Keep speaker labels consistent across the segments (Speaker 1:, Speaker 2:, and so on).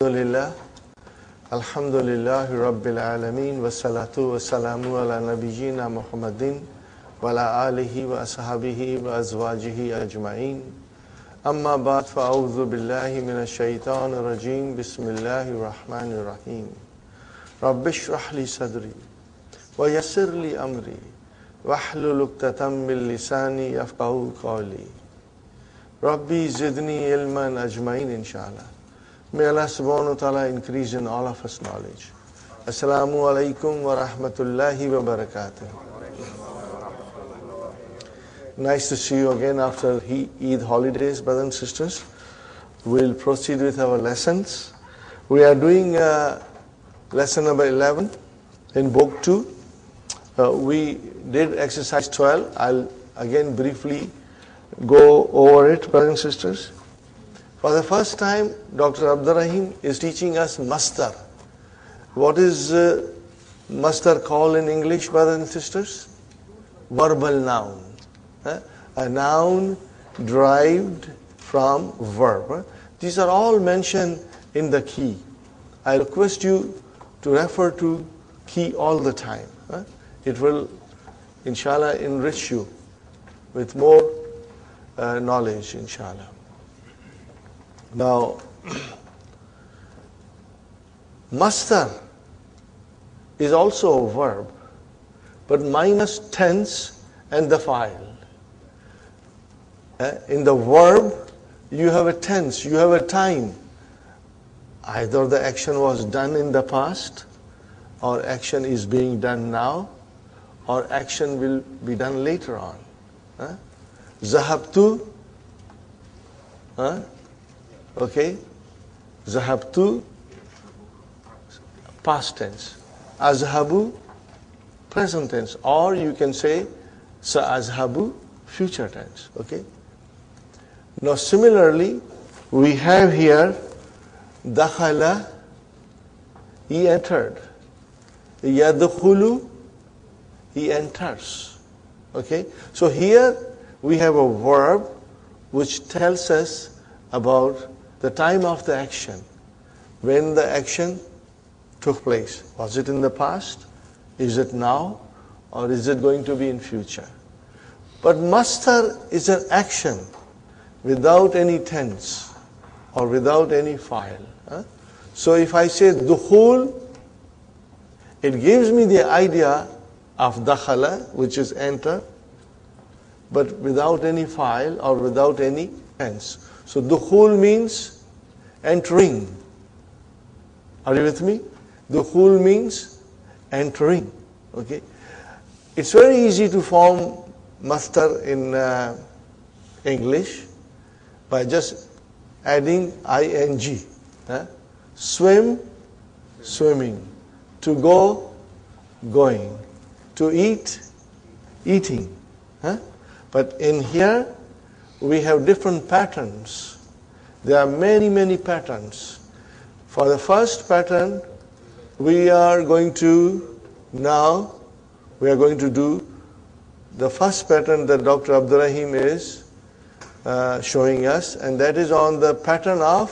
Speaker 1: Alhamdulillah, Alhamdulillahi Rabbil Alameen, wassalatu wassalamu ala nabiyyina Muhammadin wa ala alihi wa ashabihi wa azwajihi ajma'in. Amma ba'd, fa'awudhu billahi minash shaitanir rajim, bismillahir rahmanir rahim. Rabbi shrah li sadri wa yassir li amri wahlul 'uqdatam min lisani yafqahu qawli. Rabbi zidni ilman ajma'in inshallah. May Allah subhanahu wa ta'ala increase in all of us knowledge. Assalamu alaikum wa rahmatullahi wa barakatuh. Nice to see you again after Eid holidays, brothers and sisters. We'll proceed with our lessons. We are doing lesson number 11 in book 2. We did exercise 12. I'll again briefly go over it, brothers and sisters. For the first time, Dr. Abdur Rahim is teaching us masdar. What is masdar called in English, brothers and sisters? Verbal noun. A noun derived from verb. These are all mentioned in the key. I request you to refer to key all the time. It will, inshallah, enrich you with more knowledge, inshallah. Now, masdar is also a verb, but minus tense and the file. In the verb, you have a tense, you have a time. Either the action was done in the past, or action is being done now, or action will be done later on. Zahabtu, okay, Zahabtu, past tense. Azhabu, present tense. Or you can say Sa'azhabu, future tense. Okay. Now similarly, we have here Dakhala, he entered. Yadkhulu, he enters. Okay. So here we have a verb which tells us about the time of the action, when the action took place. Was it in the past? Is it now? Or is it going to be in future? But masdar is an action without any tense or without any file. So if I say dukhul, it gives me the idea of dakhala, which is enter, but without any file or without any tense. So dukhul means entering. Are you with me? Dukhul means entering. Okay. It's very easy to form masdar in English by just adding ing. Swim, swimming. To go, going. To eat, eating. But in here, we have different patterns. There are many, many patterns. For the first pattern, we are going to do the first pattern that Dr. Abdur Rahim is showing us, and that is on the pattern of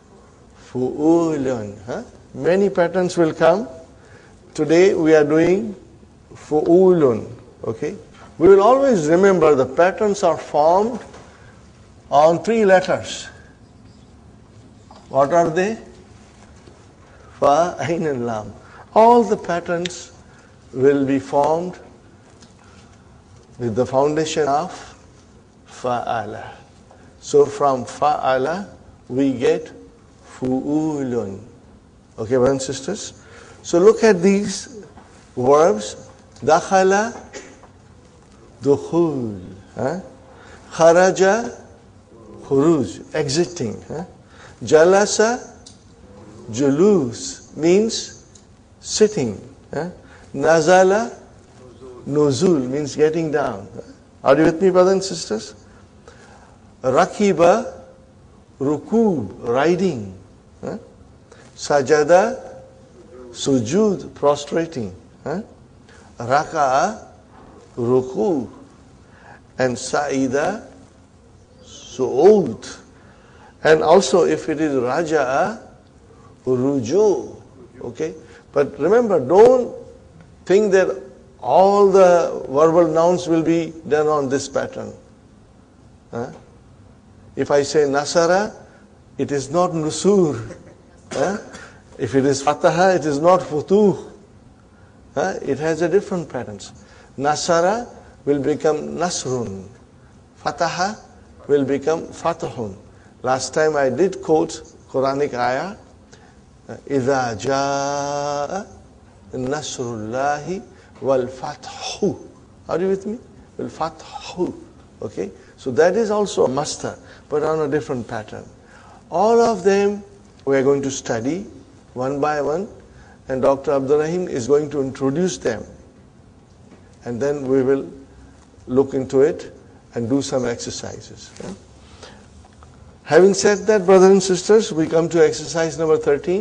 Speaker 1: fu'ulun. Many patterns will come. Today we are doing fu'ulun. Okay? We will always remember the patterns are formed on 3 letters. What are they? Fa, Ain and Lam. All the patterns will be formed with the foundation of Fa'ala. So from Fa'ala we get Fu'ulun. Okay, brothers and sisters? So look at these verbs. Dakhala, dukhul. Kharaja, khuruj, exiting. Jalasa, julus, means sitting. Nazala, nuzul, means getting down. Are you with me, brothers and sisters? Rakiba, rukub, riding. Sajada, sujud, prostrating. Raka'a, ruku. And Sa'ida, su'ud. And also if it is Raja'a, Khuruju. Okay? But remember, don't think that all the verbal nouns will be done on this pattern. Huh? If I say Nasara, it is not Nusur. Huh? If it is Fataha, it is not Futuh. Huh? It has a different patterns. Nasara will become Nasrun. Fataha will become Fatahun. Last time I did quote Quranic ayah, إِذَا جَاءَ نَصْرُ اللَّهِ وَالْفَتْحُ. Are you with me? Wal-fathu. Okay? So that is also a master, but on a different pattern. All of them we are going to study one by one, and Dr. Abdul Rahim is going to introduce them. And then we will look into it and do some exercises. Yeah? Having said that, brothers and sisters, we come to exercise number 13.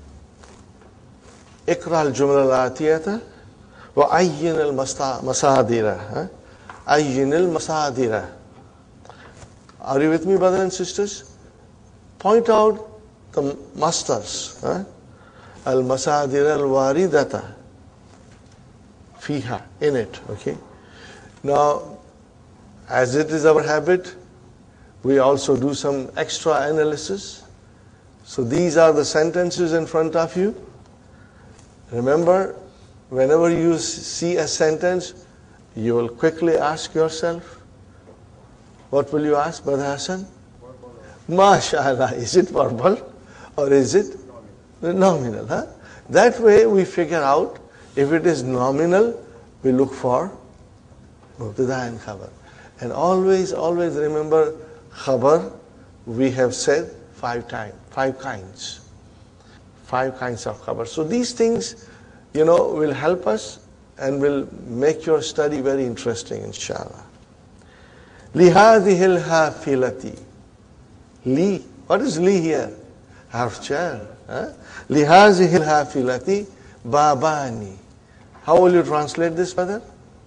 Speaker 1: اقرأ الجملة الآتية وعين المصادر. عين المصادر. Are you with me, brothers and sisters? Point out the masters. المصادر الواردة فيها, in it. Okay. Now, as it is our habit, we also do some extra analysis. So these are the sentences in front of you. Remember, whenever you see a sentence, you will quickly ask yourself, what will you ask, Brother Hassan? MashaAllah, is it verbal or is it nominal? Huh? That way we figure out, if it is nominal, we look for Mubtada and Khabar. And always remember, Khabar, we have said 5 times, 5 kinds. 5 kinds of Khabar. So these things, will help us and will make your study very interesting, inshallah. لِهَذِهِ الْحَافِلَةِ. Li. What is li here? Harf jar. لِهَذِهِ الْحَافِلَةِ babani. How will you translate this, brother?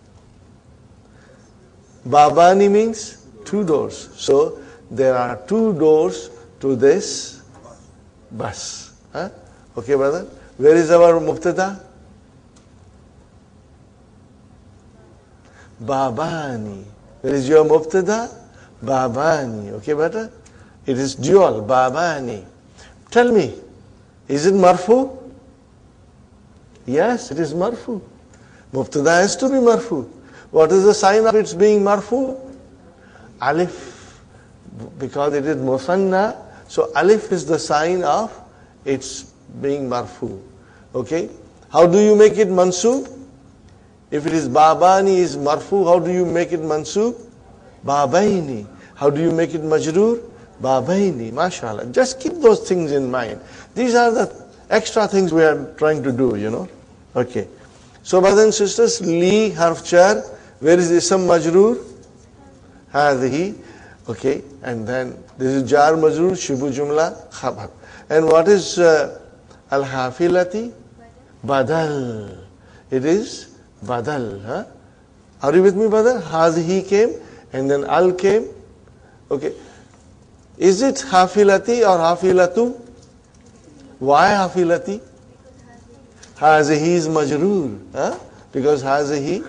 Speaker 1: Babani means 2 doors. So there are 2 doors to this bus. Okay, brother? Where is our mubtada? Babani. Where is your mubtada? Babani. Okay, brother? It is dual. Babani. Tell me, is it marfu? Yes, it is marfu. Mubtada has to be marfu. What is the sign of its being marfu? Alif. Because it is musanna, so alif is the sign of its being marfu. Okay? How do you make it mansub? If it is babani is marfu, how do you make it mansub? Babaini. How do you make it majroor? Babaini. MashaAllah. Just keep those things in mind. These are the extra things we are trying to do, Okay. So brothers and sisters, li harf jar, where is ism majroor? Hadhi. Okay. And then this is jar majroor, shibu jumla, khabar. And what is al-hafilati? Badal. It is badal. Huh? Are you with me, brother? Hadhi came and then al came. Okay. Is it hafilati or hafilatu? Why hafilati? Hazihi is majroor. Because hazihi,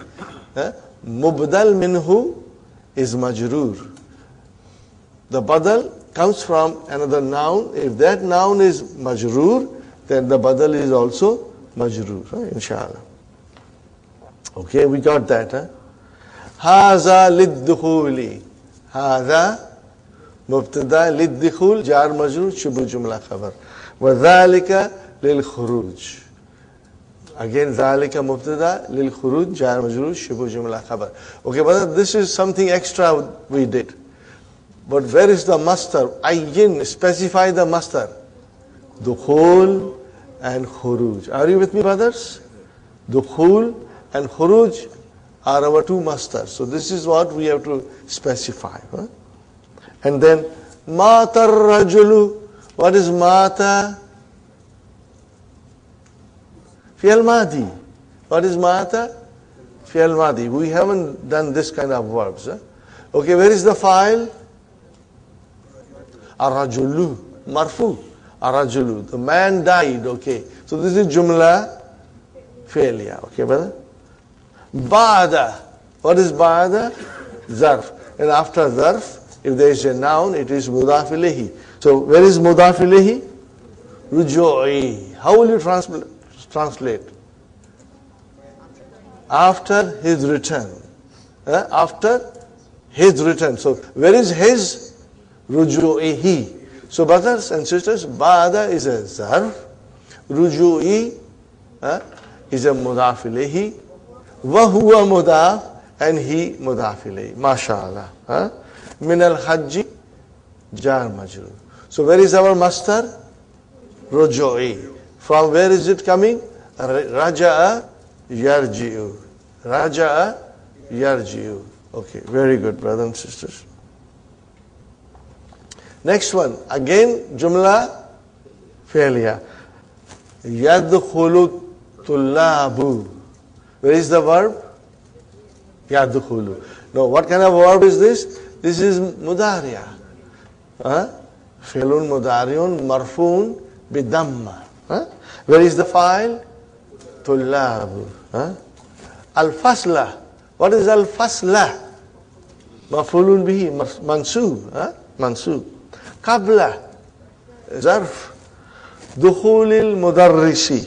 Speaker 1: mubdal minhu is majroor. The badal comes from another noun. If that noun is majroor, then the badal is also majroor. Inshallah. Okay, we got that. Haza lid-dukhuli. Haza mubtada lid-dukhul, jar majroor, shubu jumla khabar. Wa dhalika lil-khuruj. Again, dhalika mubtada lil-khuruj, jar majroor, shubu jumla khabar. Okay, but this is something extra we did. But where is the master? Ayyin, specify the master. Dukhul and khuruj. Are you with me, brothers? Dukhul and khuruj are our 2 masters. So this is what we have to specify. And then, mata rajulu. What is mata? Fi'al madi. What is mata? Fi'al madi. We haven't done this kind of verbs. Okay, where is the file? Ar-rajulu. Marfu. Arajulu. The man died, okay. So this is Jumla Fi'liya, okay, brother? Ba'da. What is Ba'da? Zarf. And after Zarf, if there is a noun, it is Mudaf ilayhi. So where is Mudaf ilayhi? Ruju'i. How will you translate? After his return. After his return. So where is his? Ruju'ihi. So brothers and sisters, Ba'da is a Zarf. Ruju'i is a Mudaf ilayhi. Wa huwa Mudaf. And he Mudaf ilayhi. MashaAllah. Min al-Hajji Jar Majrur. So where is our master? Ruju'i. From where is it coming? Raja'a Yarji'u. Raja'a Yarji'u. Okay, very good, brothers and sisters. Next one, again Jumla Fi'liya. Yadkhulu tullabu. Where is the verb? Yadkhulu. Now, what kind of verb is this? This is Mudariya. Fi'lun Mudariun Marfun Bidamma. Where is the file? Tullabu. Al-Fasla. What is Al-Fasla? Mafulun bihi. Mansub. Mansub. Qabla. Zarf. Dukhulil Mudarrisi.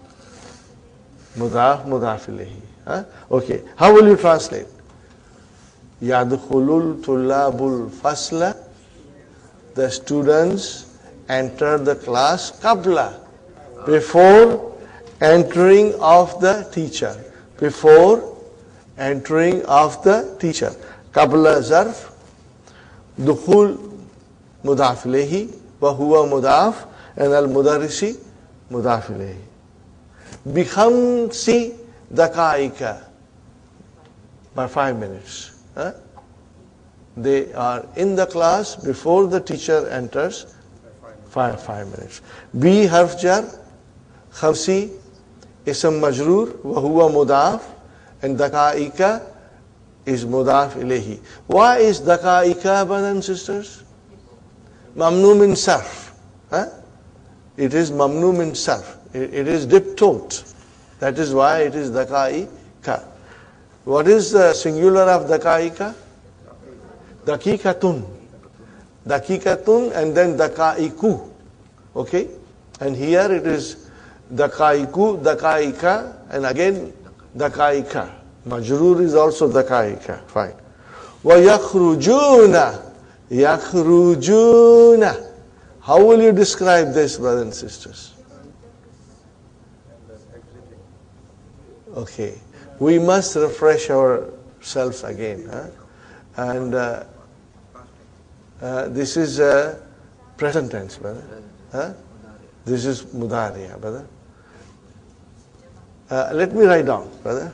Speaker 1: Mudaf ilayhi. Okay. How will you translate? Yadkhulul tullabul fasla. The students enter the class qabla. Before entering of the teacher. Before entering of the teacher. Qabla zarf. Dukhul mudaf ilayhi. Wa huwa mudaf. And al-mudarrisi mudaf ilayhi. Bikhamsi daqaika. By 5 minutes. They are in the class before the teacher enters. 5 minutes. B harf jar. Khamsi ism majroor. Wa huwa mudaf. And daqaika is mudaf ilayhi. Why is daqaika, brothers and sisters? Mamnu min sarf. It is mamnu min sarf. It is diptote. That is why it is daqaika. What is the singular of daqaika? Daqiqatun. Daqiqatun and then daqaiku. Okay? And here it is daqaiku, daqaika, and again daqaika. Majroor is also daqaika. Fine. Wa yakhrujuna. Yakhrujuna. How will you describe this, brothers and sisters? Okay. We must refresh ourselves again. And this is present tense, brother. This is Mudariya, brother. Let me write down, brother.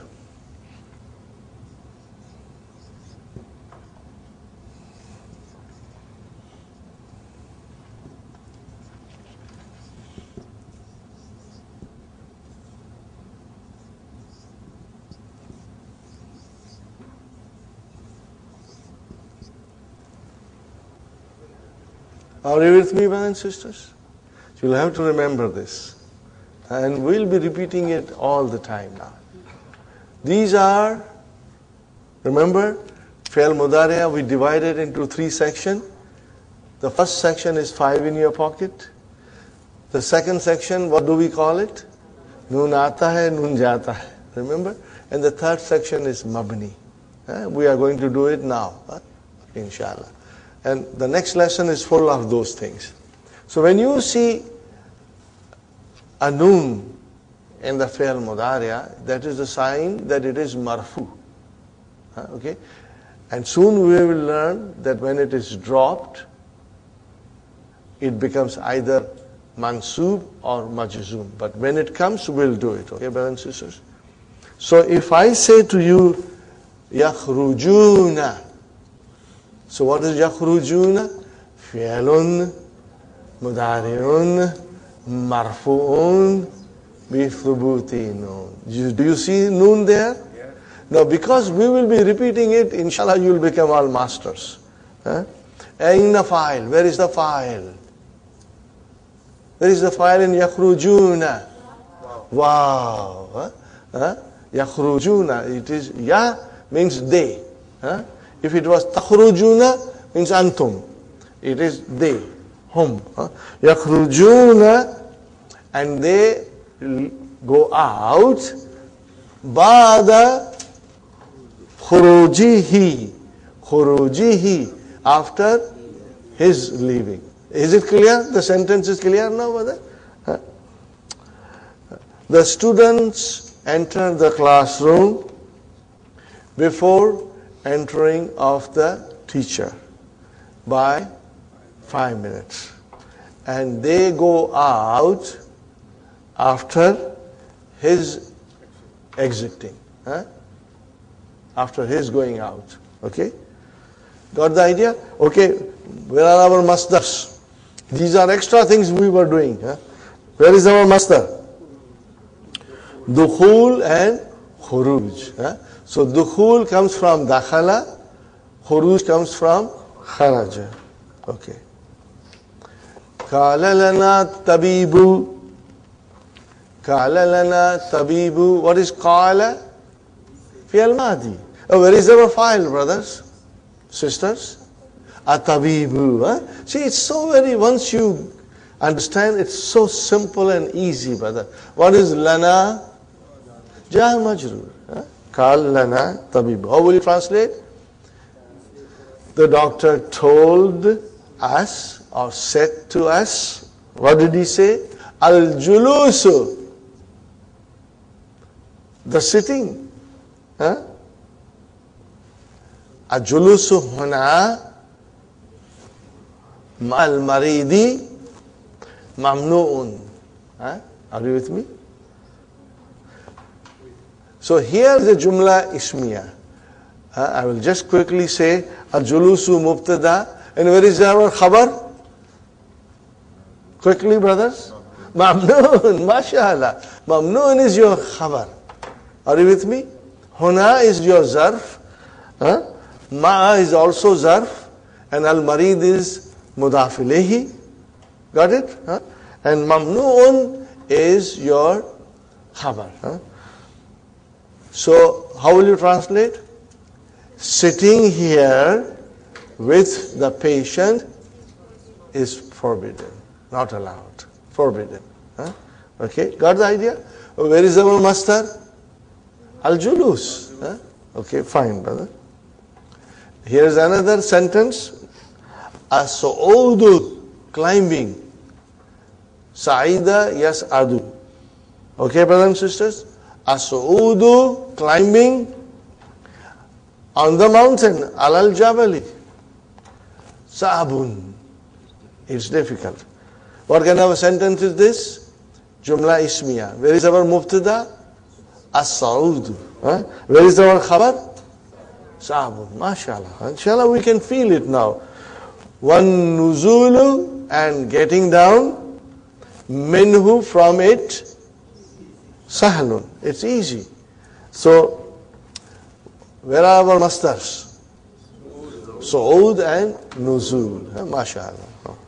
Speaker 1: Are you with me, brothers and sisters? You'll have to remember this. And we'll be repeating it all the time now. These are, remember, Fi'l Mudariya, we divided into 3 sections. The first section is 5 in your pocket. The second section, what do we call it? Noon aata hai, noon jata hai. Remember? And the third section is Mabni. We are going to do it now, inshallah. And the next lesson is full of those things. So when you see a noon in the Fi'l Mudariya, that is a sign that it is marfu. Okay? And soon we will learn that when it is dropped, it becomes either mansub or majzum. But when it comes, we'll do it. Okay, brothers and sisters? So if I say to you, yakhrujuna. So what is yakhrujuna? Fi'lun mudari'un marfu'un bi thubuti noon. Do you see noon there? Yeah. Now because we will be repeating it, inshallah you will become all masters. Aina file. Where is the file? Where is the file in yakhrujuna? Wow. Yakhrujuna. It is ya means they. If it was takhrujuna means antum. It is they. Hum. Yakhrujuna, and they go out. Ba'da khurujihi. Khurujihi. After his leaving. Is it clear? The sentence is clear now, brother? The students enter the classroom before entering of the teacher by 5 minutes. And they go out after his exiting. After his going out. Okay? Got the idea? Okay. Where are our masdars? These are extra things we were doing. Where is our masdar? Dukhul and khuruj. So dukhul comes from dakhala, khuruj comes from kharaja. Okay. Qala lana tabibu. Qala lana tabibu. What is qala? Fi'al madi. Where is our file, brothers, sisters? Atabibu. See, it's so very, once you understand, it's so simple and easy, brother. What is lana? Jar majroor. Qal lana tabibu. How will you translate? The doctor told us or said to us. What did he say? Al-julusu. The sitting. Al-julusu huna ma'al maridi mamnu'un. Are you with me? So here is the jumla ismiya. I will just quickly say al-julusu mubtada. And where is our khabar? Quickly, brothers. Mamnoon, mashallah. Mamnoon is your khabar. Are you with me? Huna is your zarf. Ma'a is also zarf. And al-marid is mudaf ilayhi. Got it? And mamnoon is your khabar. So, how will you translate? Sitting here with the patient is forbidden, not allowed, forbidden. Okay, got the idea? Where is our master? Al-julus. Okay, fine, brother. Here is another sentence. As-su'udu, climbing. Sa'ida yas'adu. Okay, brothers and sisters? As-su'udu, climbing on the mountain. Alal jabali. Sa'abun. It's difficult. What kind of a sentence is this? Jumla ismiya. Where is our mubtada? As-sa'udu. Where is our khabar? Sa'abun. MashaAllah. Inshallah we can feel it now. One nuzulu and getting down. Minhu, from it. Sahlun. It's easy. So, where are our masters? Su'ud and nuzul. MashaAllah.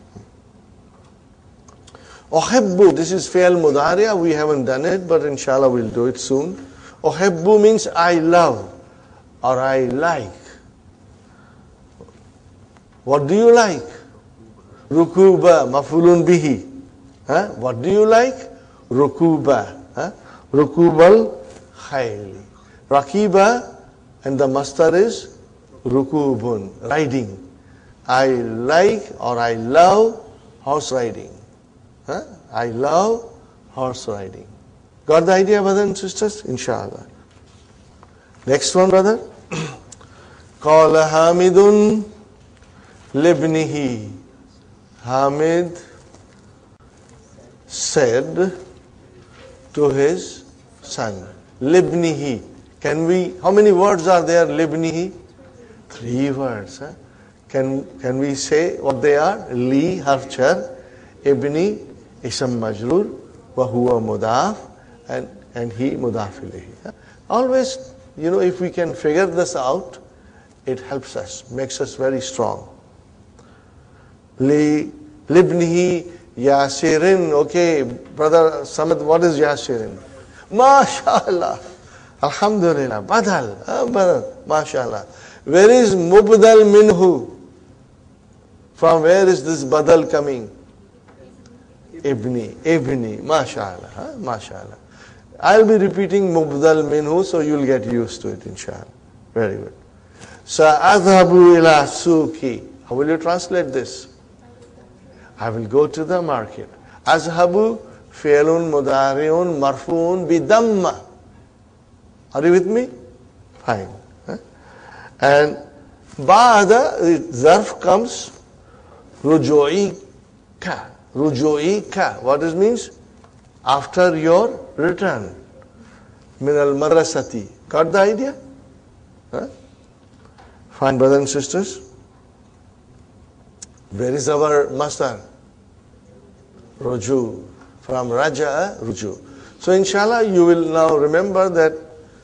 Speaker 1: Uhibbu, this is fi'al mudariya. We haven't done it, but inshallah we'll do it soon. Uhibbu means I love or I like. What do you like? Rukuba, mafulun bihi. What do you like? Rukuba. Rukubal khayli. Rakiba, and the master is rukubun, riding. I like or I love horse riding. I love horse riding. Got the idea, brothers and sisters? Inshallah. Next one, brother. Qala Hamidun libnihi. Hamid said to his son. Libnihi. Can we, how many words are there, libnihi? 3 words. Can we say what they are? Li, harf jar, ibni, ism majrur, wa huwa mudaf, and he mudaf ilayhi. Always, if we can figure this out, it helps us, makes us very strong. Li, libnihi, Yasirin. Okay, brother Samad, what is Yasirin? MashaAllah. Alhamdulillah. Badal. Badal. MashaAllah. Where is Mubdal minhu? From where is this Badal coming? Ibni. MashaAllah. MashaAllah. I'll be repeating Mubdal minhu, so you'll get used to it, inshallah. Very good. Sa'adhabu ila suki. How will you translate this? I will go to the market. Azhabu fi'lun mudari'un marfu'un bidamma. Are you with me? Fine. And ba'da, the zarf comes ruju'ika. Ruju'ika. What it means? After your return. Min al-madrasati. Got the idea? Fine, brothers and sisters. Where is our masdar? Ruju. From raja'a, ruju. So inshallah you will now remember that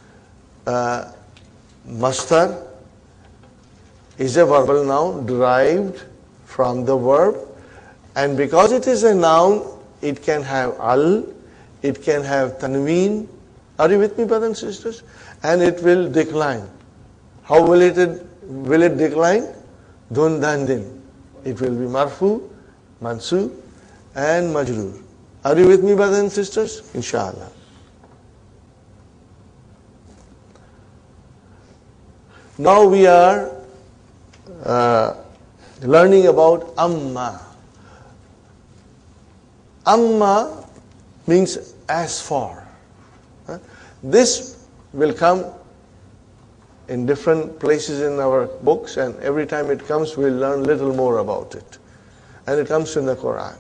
Speaker 1: masdar is a verbal noun derived from the verb, and because it is a noun, it can have al, it can have tanween. Are you with me, brothers and sisters? And it will decline. How will it decline? Dun dandin. It will be marfu, mansub, and majroor. Are you with me, brothers and sisters? Inshallah. Now we are learning about amma. Amma means as for. This will come in different places in our books, and every time it comes, we'll learn little more about it. And it comes in the Quran.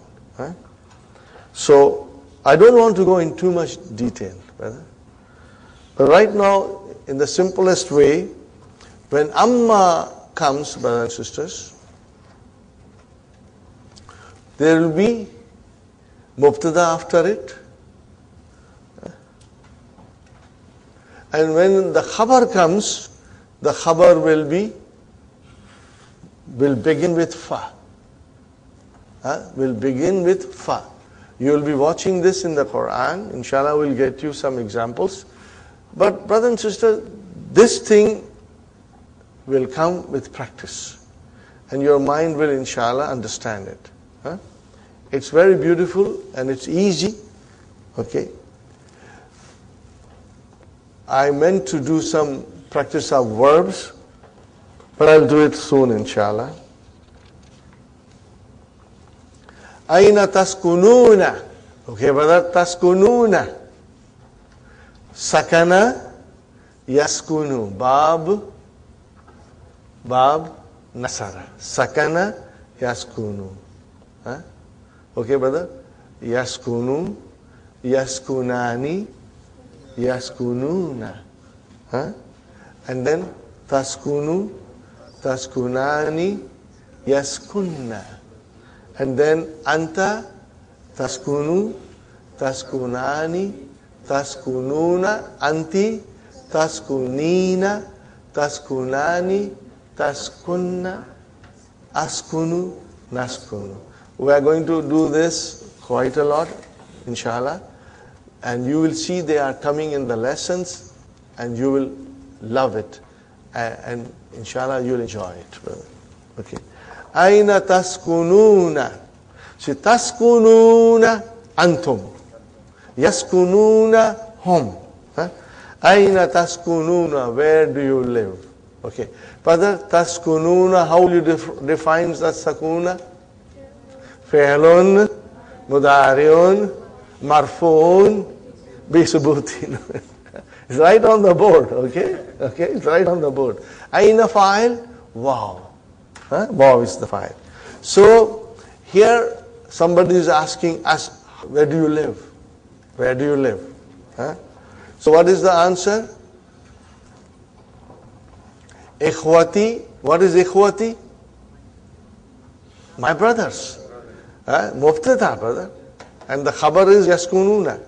Speaker 1: So, I don't want to go in too much detail, brother. But right now, in the simplest way, when amma comes, brothers and sisters, there will be mubtada after it. And when the khabar comes, the khabar will begin with fa. Will begin with fa. You will be watching this in the Quran. Inshallah, we'll get you some examples. But brother and sister, this thing will come with practice. And your mind will, inshallah, understand it. It's very beautiful and it's easy. Okay. I meant to do some practice of verbs, but I'll do it soon, inshallah. Aina taskununa. Okay, brother, taskununa. Sakana yaskunu. Bab nasara. Sakana yaskunu. Okay, brother? Yaskunu, yaskunani, yaskununa. And then taskunu, taskunani, yaskunna. And then anta, taskunu, taskunani, taskununa, anti, taskunina, taskunani, taskunna, askunu, naskunu. We are going to do this quite a lot, inshallah. And you will see they are coming in the lessons, and you will love it. And inshallah, you'll enjoy it, brother. Okay. Aina taskununa. So taskununa antum. Yaskununa hum. Aina taskununa. Where do you live? Okay. Brother, taskununa, how will you define that sakuna? Fi'lun, mudari'un, marfu'un, bisubutin. It's right on the board, okay? Okay, it's right on the board. Aina fa'il? Wow. Wow is the fa'il. So, here somebody is asking us, where do you live? Where do you live? So what is the answer? Ikhwati. What is ikhwati? My brothers. Mubtada, brother. And the khabar is yaskununa.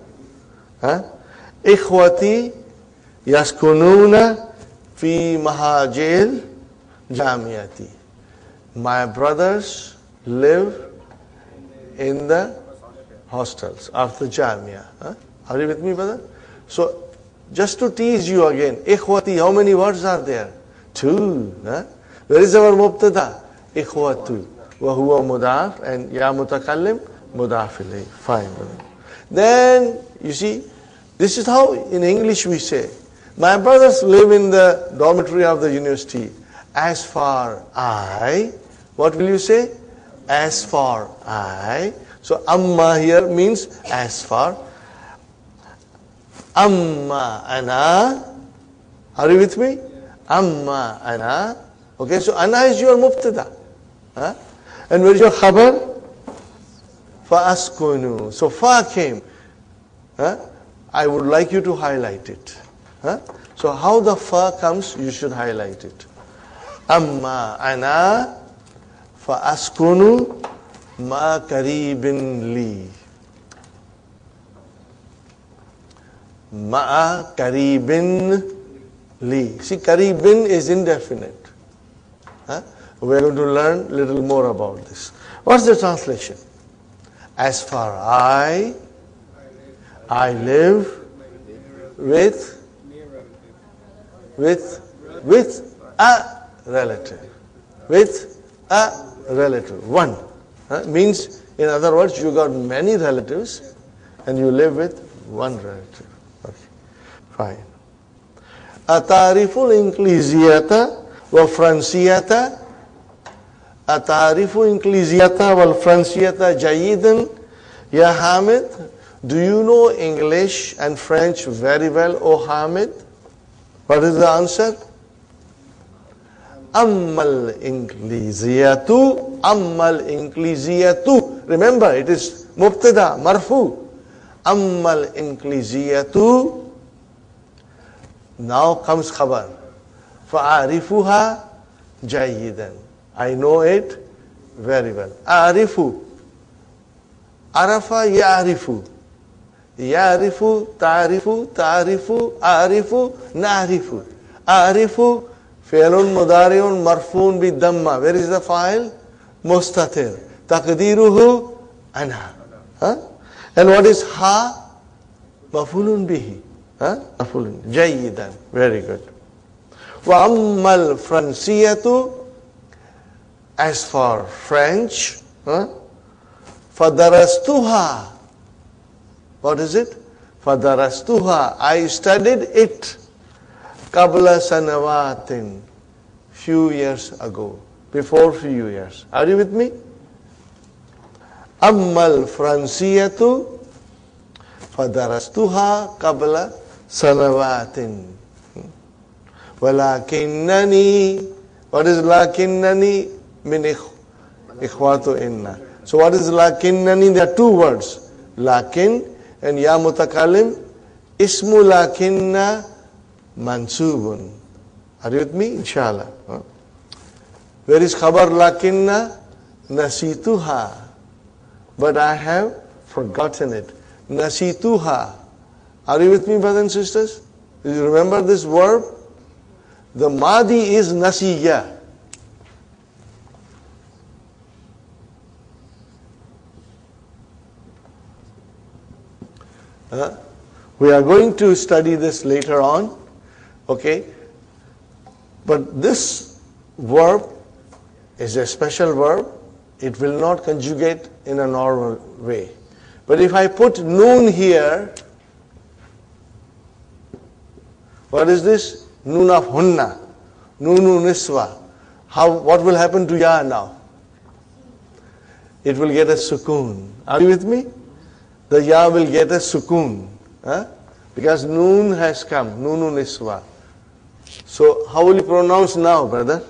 Speaker 1: Ikhwati yaskununa fi mahajil jamiyati. My brothers live in the hostels of the Jamia. Huh? Are you with me, brother? So, just to tease you again, ikhwati, how many words are there? 2. Huh? Where is our mubtada? Ikhwatu. Wa huwa mudaf, and ya mutakallim, mudaf ilayh. Fine, brother. Then, you see, this is how in English we say. My brothers live in the dormitory of the university. As for I, what will you say? As for I. So amma here means as for. Amma ana. Are you with me? Amma ana. Okay, so ana is your mubtada. Huh? And where is your khabar? Fa askunu. So fa came. Huh? I would like you to highlight it. Huh? So how the fa comes, you should highlight it. Amma ana fa askunu ma karibin li. Ma karibin li. See, karibin is indefinite. Huh? We are going to learn a little more about this. What's the translation? As for I live with a relative. With a relative. One. Means, in other words, you got many relatives and you live with one relative. Okay. Fine. Atarifu ingliziyata wa fransiyata. Atarifu ingliziyata wal fransiyata jayidan. Ya Hamid, do you know English and French very well, O Hamid? What is the answer? Ammal ingliziyatu. Ammal ingliziyatu. Remember, it is mubtada, marfu. Ammal ingliziyatu. Now comes khabar. Fa'arifuha jayidan. I know it very well. Arifu. Arafa ya'rifu. Ya'rifu, ta'rifu, ta'rifu, a'rifu, na'rifu. A'rifu, fi'lun mudari'un marfu'un bi damma. Where is the file? Mustatir. Taqdiruhu, ana. Huh? And what is ha? Mafulun bihi. Huh? Mafulun. Jayyidan. Very good. Wa ammal fransiyatu. As for French, fadarastuha. What is it? Fadarastuha. I studied it. Qabla sanawatin. Few years ago. Before few years. Are you with me? Ammal fransiyatu. Fadarastuha qabla sanawatin. Walakinnani. What is lakinnani? Min ikhwatu inna. So what is lakinnani? There are 2 words. Lakin and ya mutakalim. Ismu lakinna mansubun. Are you with me? Inshallah. Where is khabar lakinna? Nasituha. But I have forgotten it. Nasituha. Are you with me, brothers and sisters? Do you remember this verb? The madi is nasiya. We are going to study this later on, okay? But this verb is a special verb. It will not conjugate in a normal way. But if I put noon here, what is this? Noon of hunna, noonu niswa. What will happen to ya now? It will get a sukoon. Are you with me? The ya will get a sukoon. Because noon has come, noonu niswa. So how will you pronounce now, brother?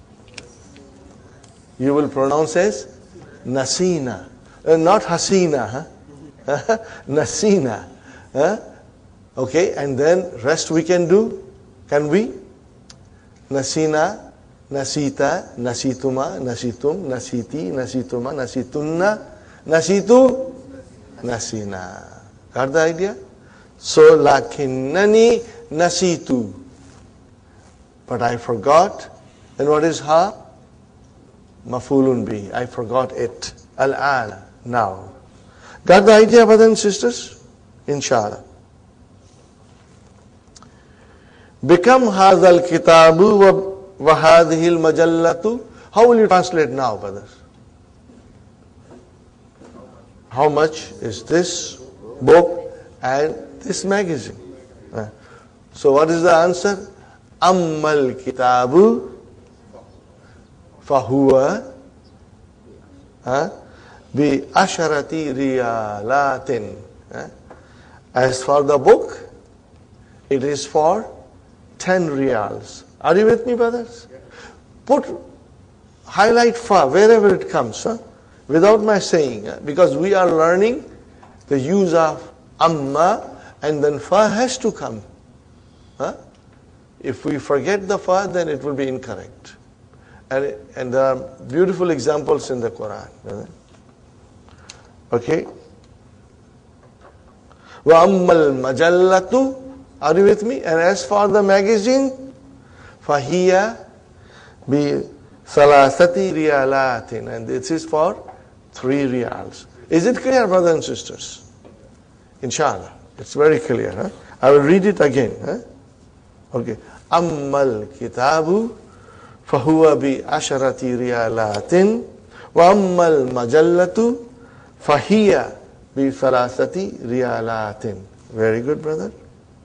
Speaker 1: You will pronounce as nasina. Not hasina. Nasina. Okay, and then rest we can do. Can we? Nasina, nasita, nasituma, nasitum, nasiti, nasituma, nasitunna, nasitu, nasina. Got the idea? So, lakinnani nasitu. But I forgot. And what is ha? Mafulun bi. I forgot it. Al-ana. now. Got the idea, brothers and sisters? Inshallah. Become hadha al-kitabu wa hadhihi al-majallatu. How will you translate now, brothers? How much is this book and this magazine? So what is the answer? Ammal kitabu fahuwa bi asharati riyalatin. As for the book, it is for 10 riyals. Are you with me, brothers? Highlight fa wherever it comes, without my saying, because we are learning the use of amma, and then fa has to come. If we forget the fa, then it will be incorrect. And there are beautiful examples in the Quran. Okay. Wa ammal majallatu. Are you with me? And as for the magazine, fahiya bi salasati riyalatin. And this is for 3 riyals. Is it clear, brothers and sisters? Inshallah. It's very clear. I will read it again. Okay. Ammal kitabu fahuwa bi asharati riyalatin wa ammal majallatu fahiya bi salasati riyalatin. Very good, brother.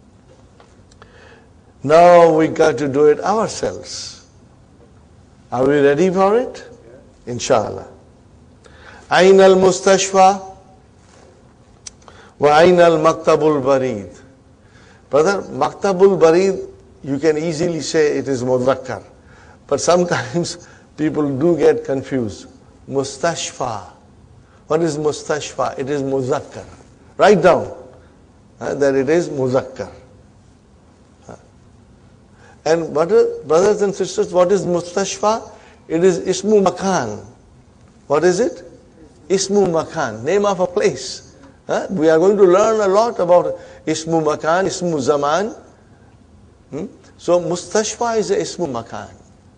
Speaker 1: Now we got to do it ourselves. Are we ready for it? Inshallah. Ayn al-mustashfa wa ayn al-maktabul barid. Brother, maktabul barid, you can easily say it is mudhakkar. But sometimes people do get confused. Mustashfa. What is mustashfa? It is muzakkar. Write down that it is muzakkar. And brothers and sisters, what is mustashfa? It is ismu makan. What is it? Ismu makan, name of a place. We are going to learn a lot about ismu makan, ismu zaman. So mustashfa is a ismu makan.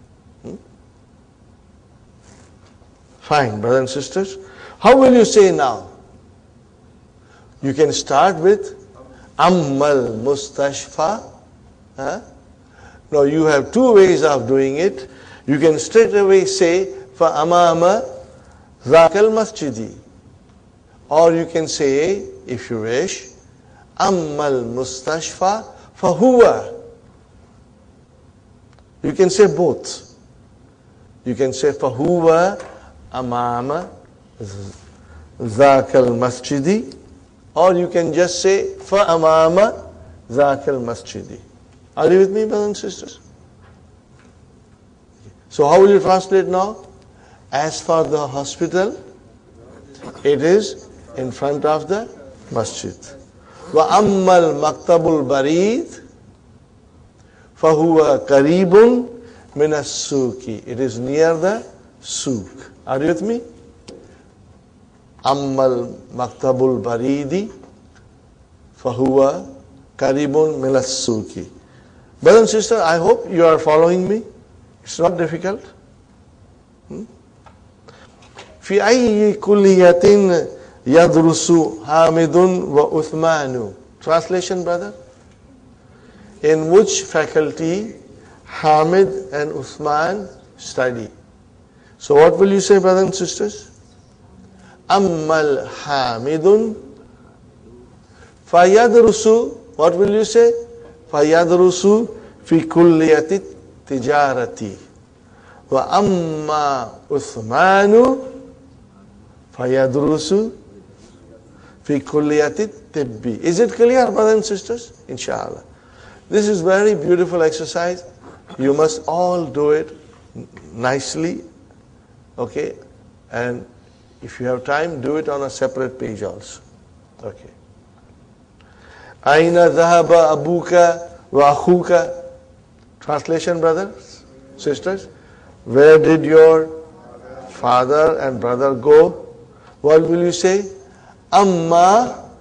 Speaker 1: Fine, brothers and sisters. How will you say now? You can start with ammal mustashfa. Now you have 2 ways of doing it. You can straight away say fa amama zakal masjidi. Or you can say, if you wish, ammal mustashfa fahuwa. You can say both. You can say fahuwa amama zakal masjidi, or you can just say fa amama zakal masjidi. Are you with me, brothers and sisters? So how will you translate now? As for the hospital, it is in front of the masjid. Wa ammal maktabul barid fahuwa qaribun min as-suki. It is near the souk. Are you with me? Ammal maktabul baridi fahuwa qaribun min as-suki. Brothers and sisters, I hope you are following me. It's not difficult. في أي كلية يدرس حامد وعثمان. Translation, brother. In which faculty Hamid and Uthman study? So what will you say, brothers and sisters? Ammal Hamidun fayadrusu. What will you say? Fayadrusu fi kulliyati tijarati. Wa amma Uthmanu fayadrusu fi kulliyati tibbi. Is it clear, brothers and sisters? Inshallah. This is very beautiful exercise. You must all do it nicely. Okay? And if you have time, do it on a separate page also. Okay. Aina dhahaba abuka wa akhuka. Translation, brothers, sisters. Where did your father and brother go? What will you say? Amma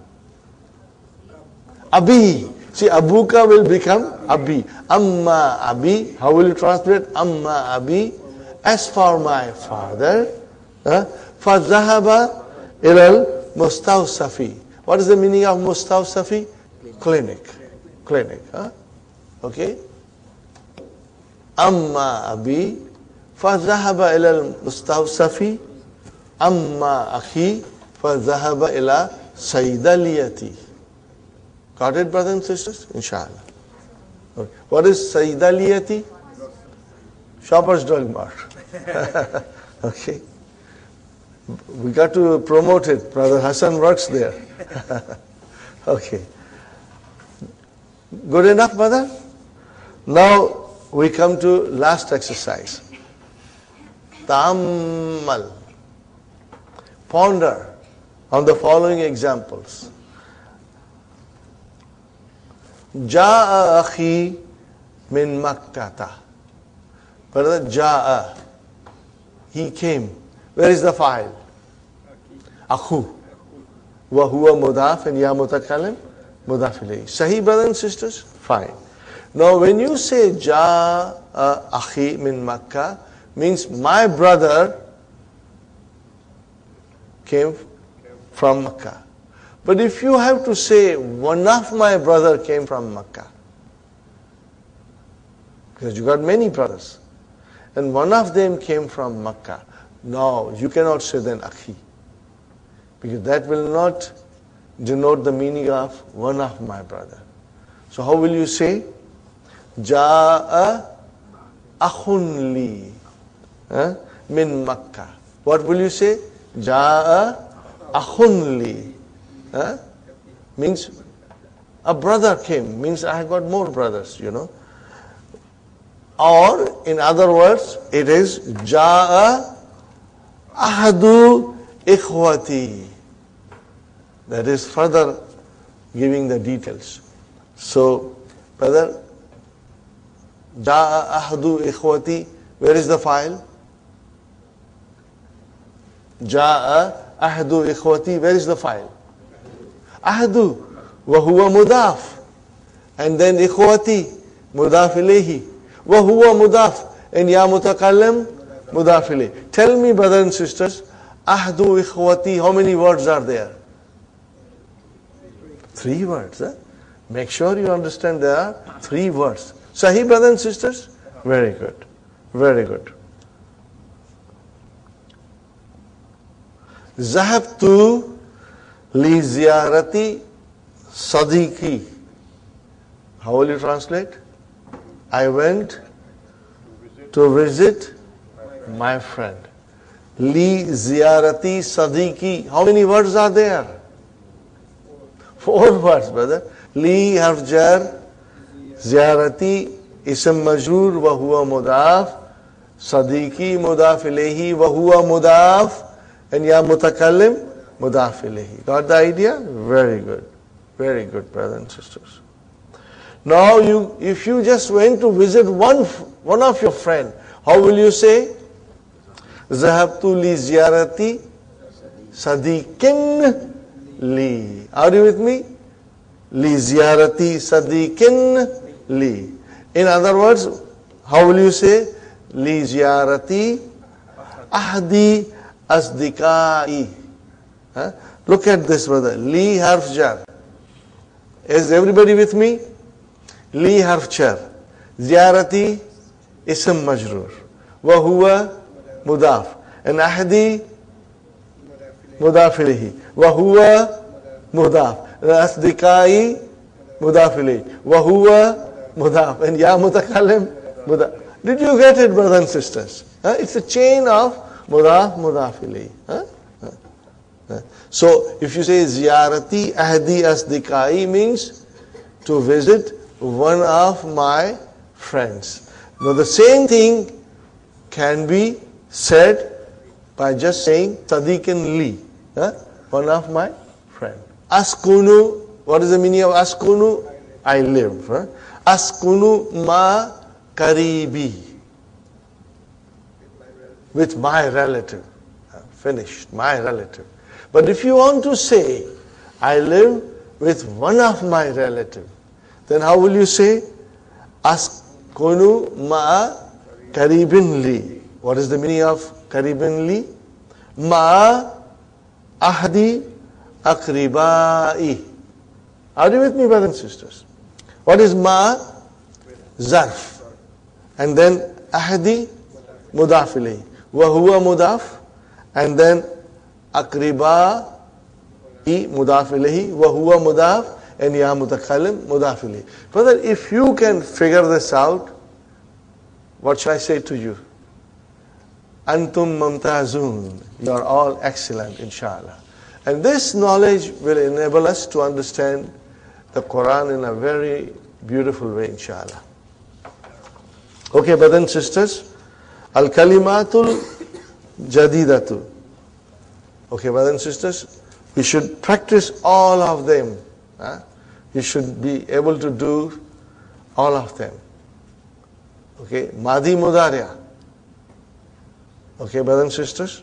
Speaker 1: abi. See, abuka will become abi. Amma abi. How will you translate? Amma abi. As for my father, فَذَهَبَ ilal mustawsafi. What is the meaning of mustawsafi? Clinic. Clinic. Huh? Okay. Amma abi fadhahaba ilal mustawsafi. Amma akhi fadhahaba ila saydaliyati. Got it, brothers and sisters? Inshallah. Okay. What is saydaliyati? Shoppers Drug Mart. Okay. We got to promote it. Brother Hassan works there. Okay. Good enough, brother? Now we come to last exercise. Ta'ammal. Ponder on the following examples. Ja'a akhi min Makkata. Brother, Ja'a. He came. Where is the file? Akhu. Wa huwa mudaf and ya mutakallim mudaf ilayhi. Sahih, brothers and sisters? Fine. Now when you say Ja'a akhi min Makkah, means my brother came from Makkah. But if you have to say one of my brother came from Makkah, because you got many brothers, and one of them came from Makkah, no, you cannot say then akhi, because that will not denote the meaning of one of my brother. So how will you say? Ja'a akhun li min Makkah. What will you say? Ja'a akhun li. Means a brother came, means I have got more brothers, you know. Or in other words, it is Ja'a ahadu ikhwati. That is further giving the details. So, brother, Ja'a ahadu ikhwati, where is the file? Ja'a ahadu ikhwati, where is the file? Ahadu, wa huwa mudaf. And then ikhwati, mudaf ilayhi. Wa huwa mudaf. And ya mutakallim, mudaf ilayhi. Tell me, brothers and sisters, ahdu ikhwati, how many words are there? 3 words. Make sure you understand there are 3 words. Sahih, brothers and sisters? Very good. Very good. Zahabtu li ziyarati sadiqi. How will you translate? I went to visit my friend. Li ziyarati sadiqi. How many words are there? 4 words, brother. Li harf jar, ziyarati ism majrur wa huwa mudaf, sadiqi mudaf ilayhi wa huwa mudaf, and ya mutakallim mudaf ilayhi. Got the idea? Very good. Very good, brothers and sisters. Now if you just went to visit one of your friend, how will you say? Zahabtu li ziyarati sadiqin li. Are you with me? Li ziyarati sadiqin li. In other words, how will you say? Li ziyarati ahdi asdiqai. Look at this, brother. Li harf jar. Is everybody with me? Li harf jar. Ziyarati ism majrur. Wa huwa mudaf. And ahdi mudaf ilayhi. Wa huwa mudaf. And asdiqai mudaf ilayhi. Wa huwa mudaf. And ya mutakallim mudaf. Did you get it, brothers and sisters? It's a chain of mudaf ilayhi. So if you say ziyarati ahdi asdiqai means to visit one of my friends. Now the same thing can be said by just saying sadiqin li, one of my friend. Askunu, what is the meaning of askunu? I live. Askunu ma karibi, with my relative. Finished, my relative. But if you want to say, I live with one of my relatives, then how will you say? Askunu ma karibin li. What is the meaning of karibin li? Ma ahdi akribai. Are you with me, brothers and sisters? What is ma? Zarf. And then ahdi mudaf ilayhi. Wa huwa mudaf. And then akribai mudaf ilayhi. Wa huwa mudaf. And ya mutakallim mudaf ilayhi. Brother, if you can figure this out, what shall I say to you? Antum mumtazun. You are all excellent, inshallah. And this knowledge will enable us to understand the Quran in a very beautiful way, inshallah. Okay, brothers and sisters. Al-kalimatul jadidatu. Okay, brothers and sisters. We should practice all of them. You should be able to do all of them. Okay, Madi Mudariya. Okay, brothers and sisters.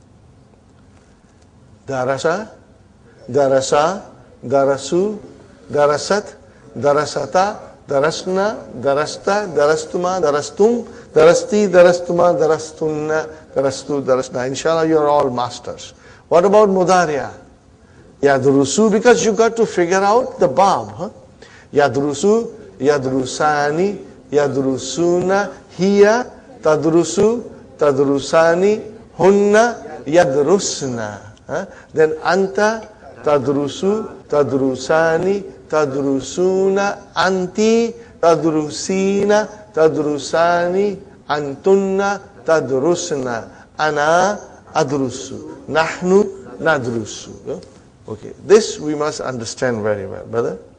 Speaker 1: Darasa, darasa, darasu, darasat, darasata, darasna, darasta, darastuma, darastum, darasti, darastuma, darastunna, darastu, darasna. Inshallah, you are all masters. What about Mudariya? Yadrusu, because you got to figure out the bab. Yadrusu, yadrusani, yadrusuna, hiya, tadrusu, tadrusani, hunna, yadrusna. Then anta, tadrusu, tadrusani, tadrusuna, anti, tadrusina, tadrusani, antunna, tadrusna, ana, adrusu, nahnu, nadrusu. Okay, this we must understand very well, brother.